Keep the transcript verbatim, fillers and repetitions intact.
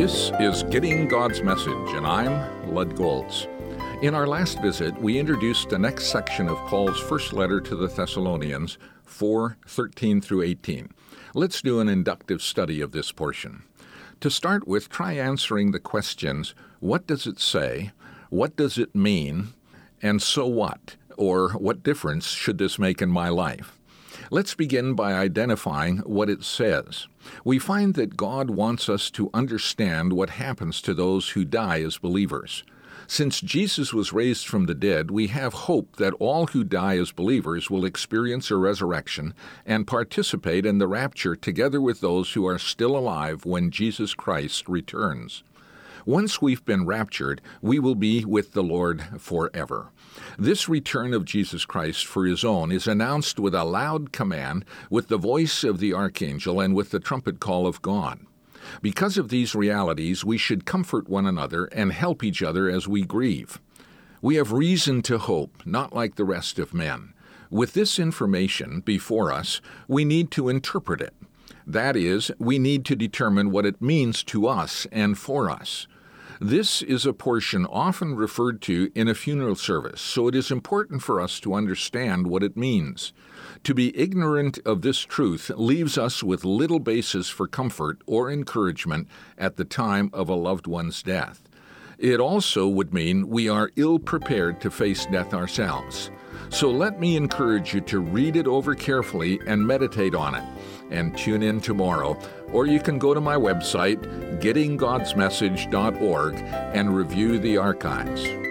This is Getting God's Message, and I'm Lud Golds. In our last visit, we introduced the next section of Paul's first letter to the Thessalonians, four thirteen through eighteen. Let's do an inductive study of this portion. To start with, try answering the questions, what does it say, what does it mean, and so what, or what difference should this make in my life? Let's begin by identifying what it says. We find that God wants us to understand what happens to those who die as believers. Since Jesus was raised from the dead, we have hope that all who die as believers will experience a resurrection and participate in the rapture together with those who are still alive when Jesus Christ returns. Once we've been raptured, we will be with the Lord forever. This return of Jesus Christ for his own is announced with a loud command, with the voice of the archangel, and with the trumpet call of God. Because of these realities, we should comfort one another and help each other as we grieve. We have reason to hope, not like the rest of men. With this information before us, we need to interpret it. That is, we need to determine what it means to us and for us. This is a portion often referred to in a funeral service, so it is important for us to understand what it means. To be ignorant of this truth leaves us with little basis for comfort or encouragement at the time of a loved one's death. It also would mean we are ill-prepared to face death ourselves. So let me encourage you to read it over carefully and meditate on it. And tune in tomorrow, or you can go to my website, getting gods message dot org, and review the archives.